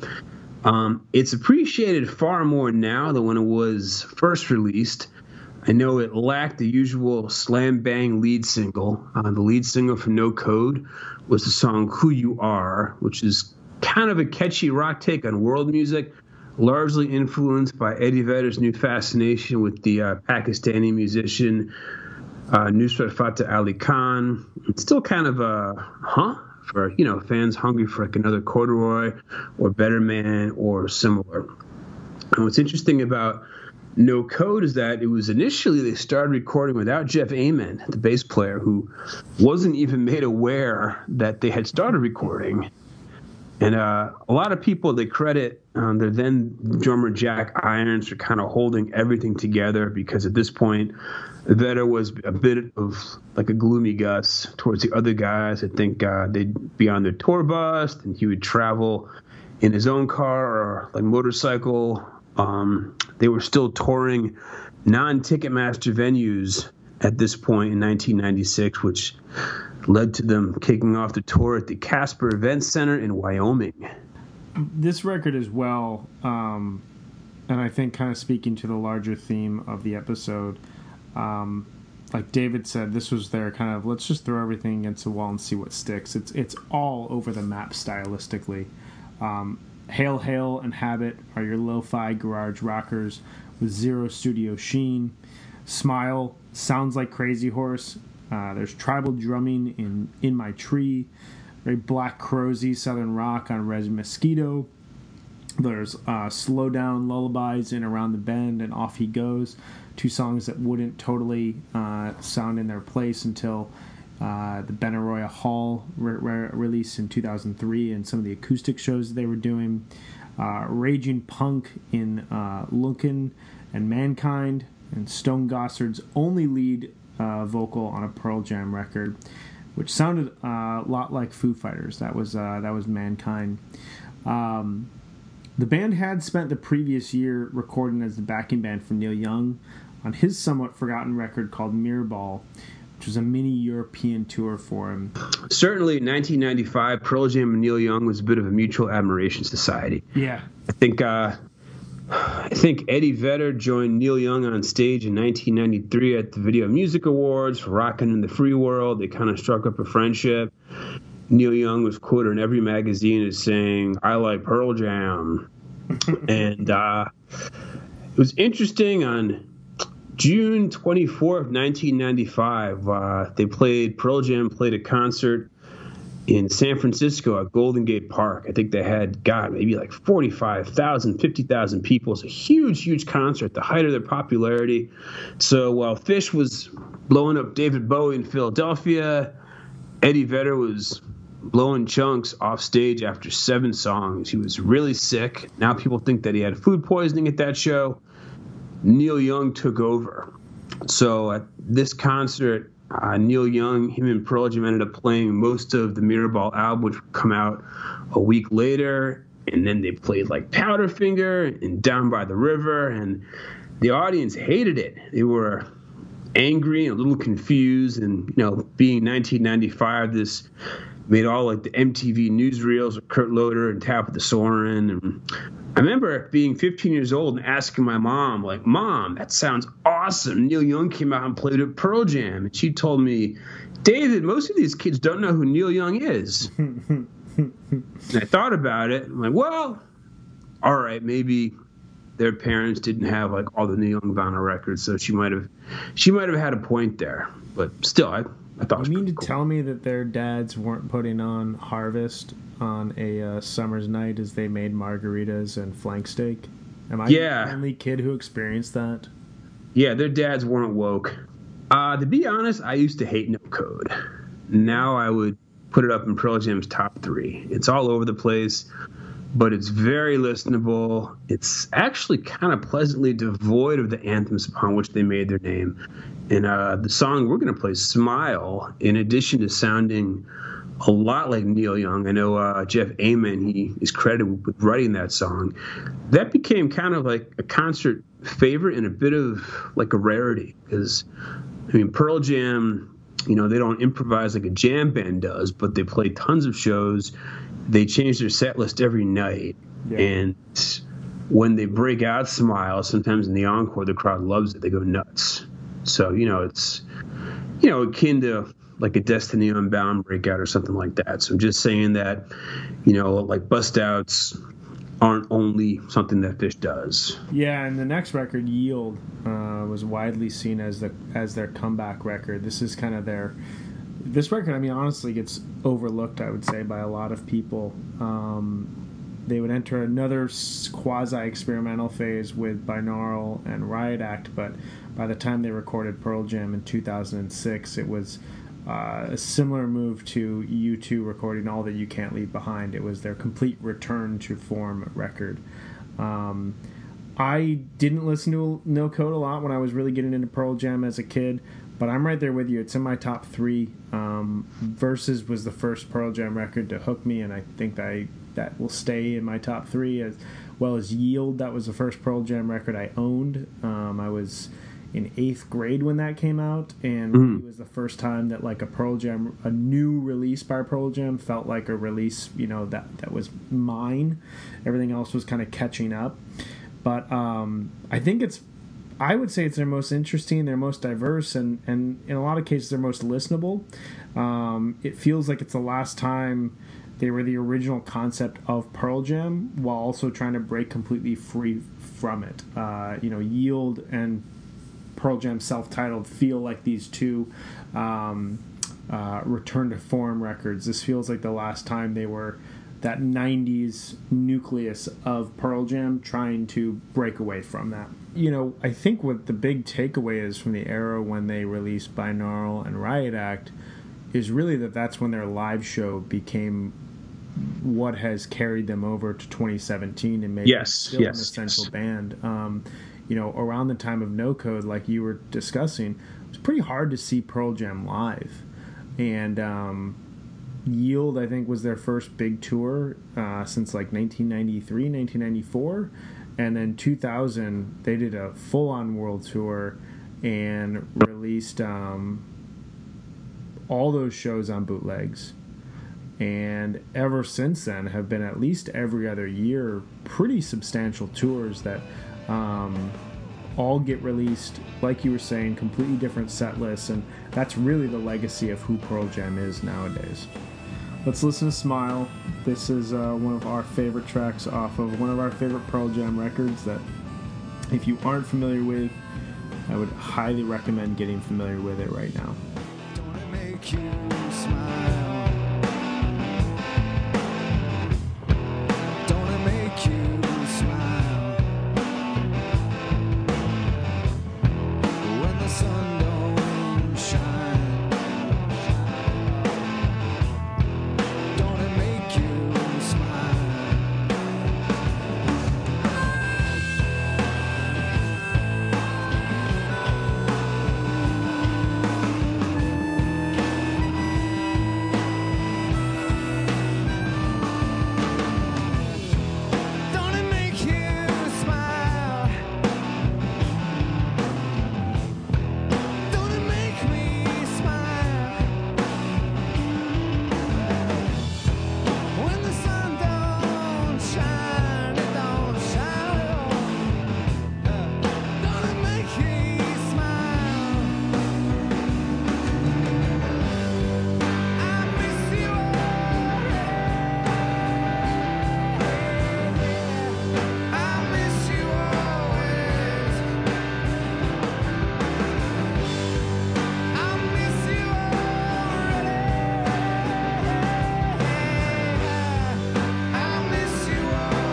Um, it's appreciated far more now than when it was first released. I know it lacked the usual slam-bang lead single. Uh, the lead single from No Code was the song Who You Are, which is kind of a catchy rock take on world music, largely influenced by Eddie Vedder's new fascination with the uh, Pakistani musician uh, Nusrat Fateh Ali Khan. It's still kind of a, huh? For, you know, fans hungry for like another Corduroy or Better Man or similar. And what's interesting about No Code is that it was initially they started recording without Jeff Ament, the bass player, who wasn't even made aware that they had started recording. And uh, a lot of people they credit um, their then drummer Jack Irons for kind of holding everything together, because at this point Vedder was a bit of like a gloomy Gus towards the other guys. I think uh, they'd be on their tour bus and he would travel in his own car or like motorcycle. Um, they were still touring non-Ticketmaster venues at this point in nineteen ninety-six, which led to them kicking off the tour at the Casper Event Center in Wyoming. This record as well, um, and I think kind of speaking to the larger theme of the episode, um, like David said, this was their kind of, let's just throw everything against the wall and see what sticks. It's, it's all over the map stylistically. Um, Hail Hail and Habit are your lo-fi garage rockers with zero studio sheen. Smile sounds like Crazy Horse. Uh, there's tribal drumming in In My Tree. Very Black Crowsy southern rock on Res Mosquito. There's uh, Slow Down Lullabies in Around the Bend and Off He Goes. Two songs that wouldn't totally uh, sound in their place until Uh, the Benaroya Hall re- re- release in two thousand three and some of the acoustic shows they were doing. Uh, Raging Punk in uh, Lunken and Mankind, and Stone Gossard's only lead uh, vocal on a Pearl Jam record, which sounded uh, a lot like Foo Fighters. That was uh, that was Mankind. Um, the band had spent the previous year recording as the backing band for Neil Young on his somewhat forgotten record called Mirrorball, which was a mini European tour for him. Certainly, in nineteen ninety-five, Pearl Jam and Neil Young was a bit of a mutual admiration society. Yeah. I think uh, I think Eddie Vedder joined Neil Young on stage in nineteen ninety-three at the Video Music Awards for Rockin' in the Free World. They kind of struck up a friendship. Neil Young was quoted in every magazine as saying, "I like Pearl Jam." and uh, it was interesting on June twenty-fourth, nineteen ninety-five, uh, they played, Pearl Jam played a concert in San Francisco at Golden Gate Park. I think they had, God, maybe like forty-five thousand, fifty thousand people. It's a huge, huge concert, the height of their popularity. So while Fish was blowing up David Bowie in Philadelphia, Eddie Vedder was blowing chunks off stage after seven songs. He was really sick. Now people think that he had food poisoning at that show. Neil Young took over. So at this concert, uh, Neil Young, him and Pearl Jam ended up playing most of the Mirrorball album, which would come out a week later. And then they played like Powderfinger and Down by the River. And the audience hated it. They were angry and a little confused. And, you know, being nineteen ninety-five, this made all like the M T V newsreels of Kurt Loder and Tabitha Soren. And I remember being fifteen years old and asking my mom, like, "Mom, that sounds awesome. Neil Young came out and played at Pearl Jam." And she told me, "David, most of these kids don't know who Neil Young is." And I thought about it. I'm like, well, all right, maybe their parents didn't have like all the Neil Young vinyl records, so she might have, she might have had a point there. But still, I, I thought it was You mean to cool. tell me that their dads weren't putting on Harvest on a uh, summer's night as they made margaritas and flank steak? Am I Yeah. the only kid who experienced that? Yeah, their dads weren't woke. Uh, to be honest, I used to hate No Code. Now I would put it up in Pearl Jam's top three. It's all over the place, but it's very listenable. It's actually kind of pleasantly devoid of the anthems upon which they made their name. And uh, the song we're going to play, Smile, in addition to sounding a lot like Neil Young, I know uh, Jeff Ament, he is credited with writing that song. That became kind of like a concert favorite and a bit of like a rarity because, I mean, Pearl Jam, you know, they don't improvise like a jam band does, but they play tons of shows. They change their set list every night. Yeah. And when they break out Smile, sometimes in the encore, the crowd loves it. They go nuts. So, you know, it's, you know, akin to like a Destiny Unbound breakout or something like that. So I'm just saying that, you know, like bust outs aren't only something that Fish does. Yeah, and the next record, Yield, uh, was widely seen as the as their comeback record. This is kind of their this record. I mean, honestly, gets overlooked, I would say, by a lot of people. Um, they would enter another quasi-experimental phase with Binaural and Riot Act, but by the time they recorded Pearl Jam in two thousand six, it was uh, a similar move to U two recording All That You Can't Leave Behind. It was their complete return to form record. Um, I didn't listen to No Code a lot when I was really getting into Pearl Jam as a kid, but I'm right there with you. It's in my top three. Um, Versus was the first Pearl Jam record to hook me, and I think that I, that will stay in my top three, as well as Yield. That was the first Pearl Jam record I owned. Um, I was in eighth grade when that came out, and Mm. it was the first time that like a Pearl Jam, a new release by Pearl Jam, felt like a release, you know, that that was mine. Everything else was kind of catching up. But um, I think it's, I would say it's their most interesting, their most diverse, and, and in a lot of cases, their most listenable. Um, it feels like it's the last time they were the original concept of Pearl Jam while also trying to break completely free from it. Uh, you know, Yield and Pearl Jam self-titled feel like these two um, uh, return to form records. This feels like the last time they were that nineties nucleus of Pearl Jam trying to break away from that. You know, I think what the big takeaway is from the era when they released Binaural and Riot Act is really that that's when their live show became what has carried them over to twenty seventeen and made Yes, them still yes, an essential yes. band. Um, you know, around the time of No Code, like you were discussing, it was pretty hard to see Pearl Jam live. And um, Yield, I think, was their first big tour uh, since like nineteen ninety-three, nineteen ninety-four. And then two thousand, they did a full-on world tour. and released um, all those shows on bootlegs. And ever since then have been at least every other year pretty substantial tours that um, all get released, like you were saying, completely different set lists, and that's really the legacy of who Pearl Jam is nowadays. Let's listen to Smile. This is uh, one of our favorite tracks off of one of our favorite Pearl Jam records that if you aren't familiar with, I would highly recommend getting familiar with it right now. Don't it make you smile? Don't it make you smile? When the sun don't shine, don't it make you smile? Don't it make you smile? Don't it make me smile? When the sun don't shine, it don't shine at all. Don't it make me smile? I miss you I miss you always. I miss you already. I miss you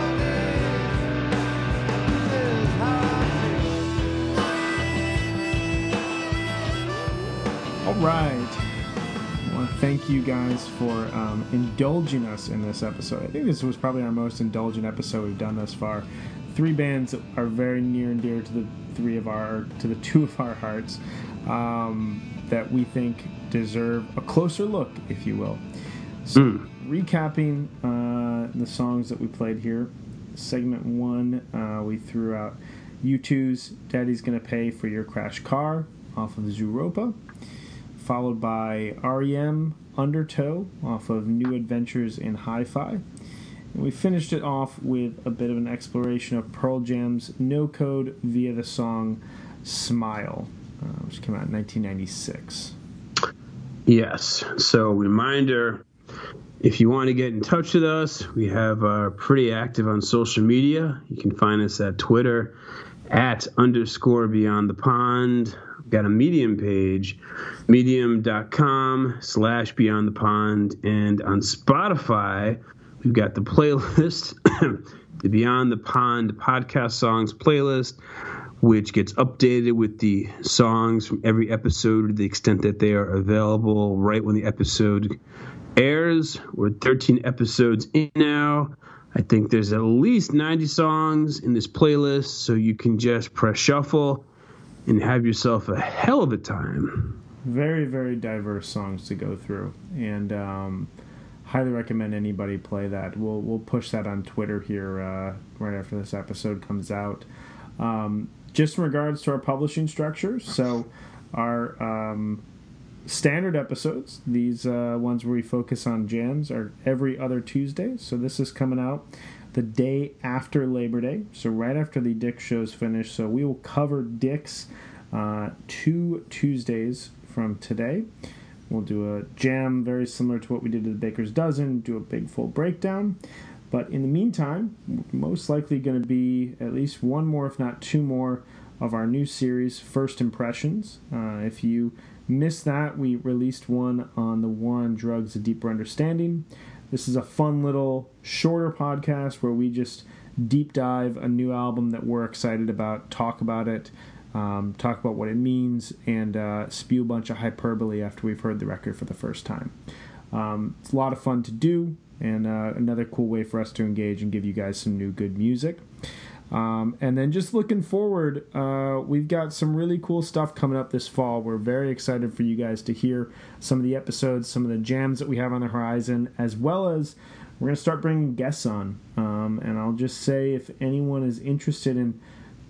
All right. I want to thank you guys for um, indulging us in this episode. I think this was probably our most indulgent episode we've done thus far. Three bands that are very near and dear to the three of our, to the two of our hearts, um, that we think deserve a closer look, if you will. So, recapping uh, the songs that we played here. Segment one, uh, we threw out U two's "Daddy's Gonna Pay for Your Crash Car" off of Zooropa, followed by R E M Undertow off of New Adventures in Hi-Fi. And we finished it off with a bit of an exploration of Pearl Jam's No Code via the song Smile, uh, which came out in nineteen ninety-six. Yes. So, reminder, if you want to get in touch with us, we have uh, pretty active on social media. You can find us at Twitter, at underscore Beyond the Pond. We've got a Medium page, medium.com slash Beyond the Pond. And on Spotify, we've got the playlist, the Beyond the Pond podcast songs playlist, which gets updated with the songs from every episode to the extent that they are available right when the episode airs. We're thirteen episodes in now. I think there's at least ninety songs in this playlist, so you can just press shuffle and have yourself a hell of a time. Very, very diverse songs to go through, and um, highly recommend anybody play that. We'll we'll push that on Twitter here uh, right after this episode comes out. Um, just in regards to our publishing structure, so our um, standard episodes, these uh, ones where we focus on jams, are every other Tuesday. So this is coming out the day after Labor Day, so right after the Dick's show's finished. So we will cover Dick's uh, two Tuesdays from today. We'll do a jam very similar to what we did to the Baker's Dozen, do a big full breakdown. But in the meantime, most likely going to be at least one more, if not two more, of our new series, First Impressions. Uh, if you missed that, we released one on the War on Drugs, A Deeper Understanding. This is a fun little shorter podcast where we just deep dive a new album that we're excited about, talk about it, um, talk about what it means, and uh, spew a bunch of hyperbole after we've heard the record for the first time. Um, it's a lot of fun to do, and uh, another cool way for us to engage and give you guys some new good music. Um, and then just looking forward, uh, we've got some really cool stuff coming up this fall. We're very excited for you guys to hear some of the episodes, some of the jams that we have on the horizon, as well as we're going to start bringing guests on. Um, and I'll just say, if anyone is interested in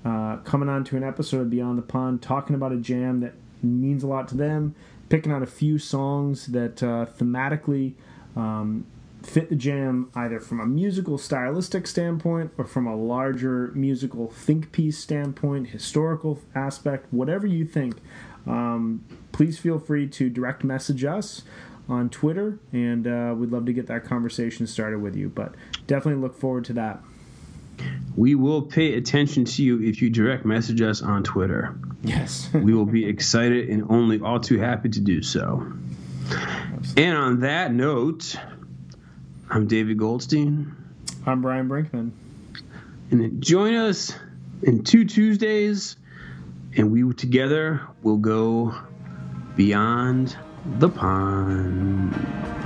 uh, coming on to an episode of Beyond the Pond, talking about a jam that means a lot to them, picking out a few songs that uh, thematically um, fit the jam either from a musical stylistic standpoint or from a larger musical think piece standpoint, historical aspect, whatever you think. Um, please feel free to direct message us on Twitter, and uh, we'd love to get that conversation started with you. But definitely look forward to that. We will pay attention to you if you direct message us on Twitter. Yes. We will be excited and only all too happy to do so. And on that note, I'm David Goldstein. I'm Brian Brinkman. And join us in two Tuesdays, and we together will go beyond the pond.